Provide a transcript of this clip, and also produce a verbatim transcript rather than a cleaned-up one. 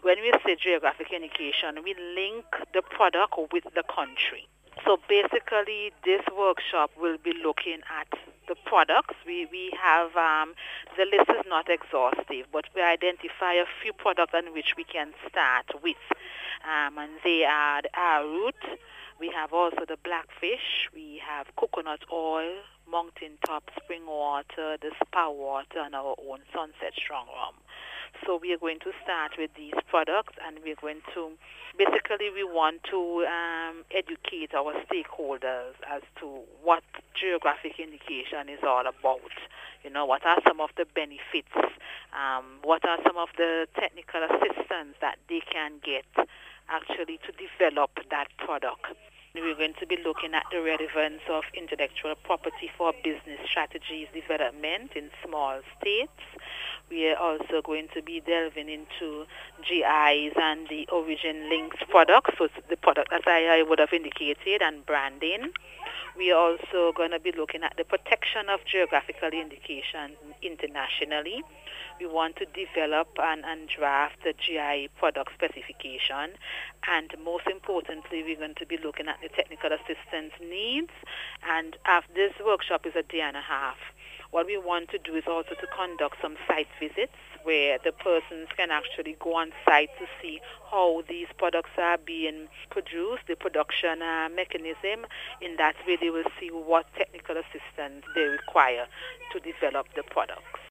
when we say geographic indication, we link the product with the country. So basically, this workshop will be looking at the products. We, we have, um, the list is not exhaustive, but we identify a few products on which we can start with. Um, and they are the arrowroot. We have also the blackfish. We have coconut oil, mountain top spring water, the spa water, and our own sunset strong rum. So we are going to start with these products, and we're going to, basically we want to um, educate our stakeholders as to what geographic indication is all about. You know, what are some of the benefits, um, what are some of the technical assistance that they can get actually to develop that product. We're going to be looking at the relevance of intellectual property for business strategies development in small states. We are also going to be delving into G Is and the origin links products, so it's the product as I, I would have indicated, and branding. We are also going to be looking at the protection of geographical indications internationally. We want to develop and, and draft the G I product specification. And most importantly, we're going to be looking at the technical assistance needs. And after this workshop is a day and a half. What we want to do is also to conduct some site visits where the persons can actually go on site to see how these products are being produced, the production uh, mechanism. In that way, they will see what technical assistance they require to develop the products.